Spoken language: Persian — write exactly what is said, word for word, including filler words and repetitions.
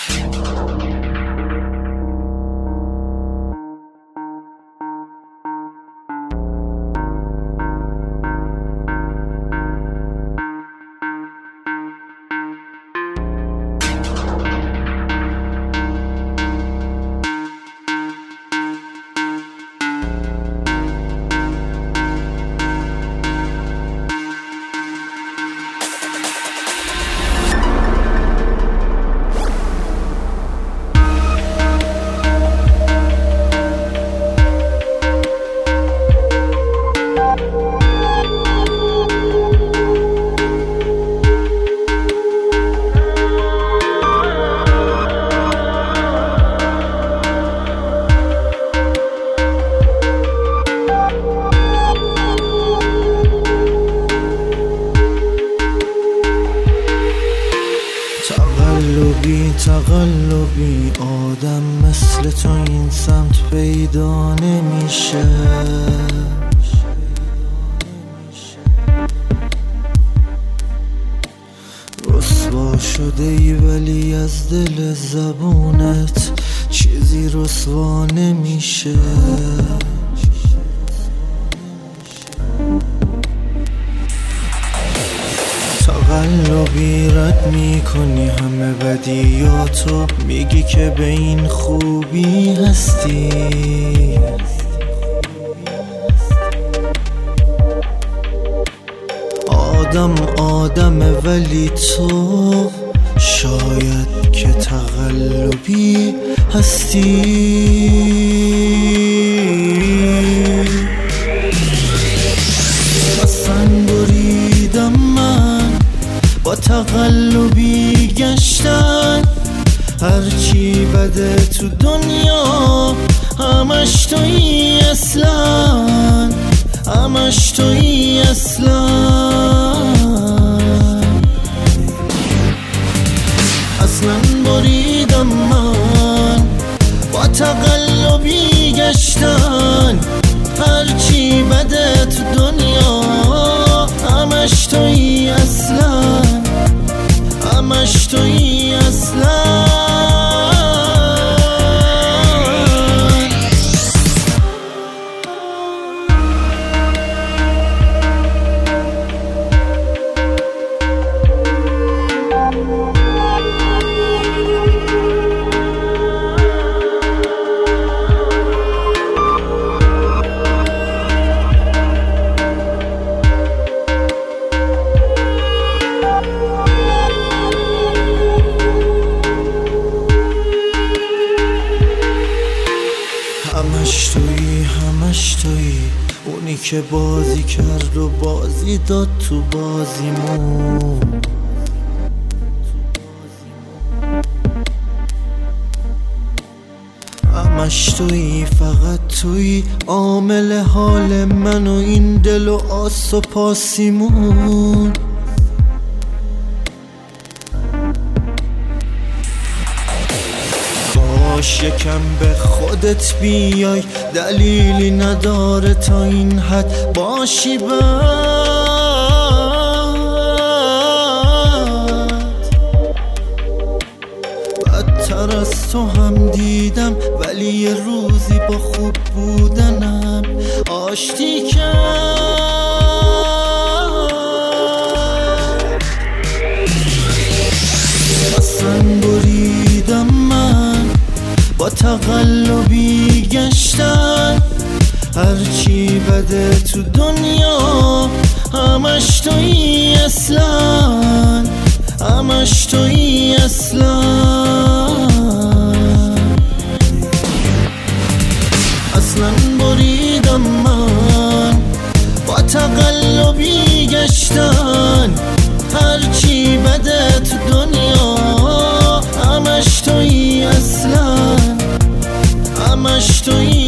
تقلبی تقلبی آدم مثل تو این سمت پیدا نمیشه. رسوا شده ای ولی از دل زبونت چیزی رسوا نمیشه. تقلبی رد میکنی همه بدیاتو، میگی که به این خوبی هستی. آدم آدمه ولی تو شاید که تقلبی هستی. اصلا بریدم من با تقلبی گشتن، هرچی بده تو دنیا همش تویی اصلا، همش تویی اصلا. اصلا بریدم من با تقلبی گشتن، هرچی بده تو دنیا همش تویی اصلا، همش تویی اصلا. همش تویی همش تویی اونی که بازی کرد و بازی داد تو بازیمون. همش تویی فقط تویی عامل حال من و این دل و آس و پاسیمون. کاش یکم به خودت بیای، دلیلی نداره تا این حد باشی بد. بدتر از تو هم دیدم ولی یه روزی با خوب بودنم آشتی کرد. اصلا بریدم من با تقلبی گشتن، هرچی بده تو دنیا همش تویی اصلا، همش تویی اصلا. اصلا بریدم من با تقلبی گشتن، هرچی بده تو دنیا همش تویی اصلا، همش تویی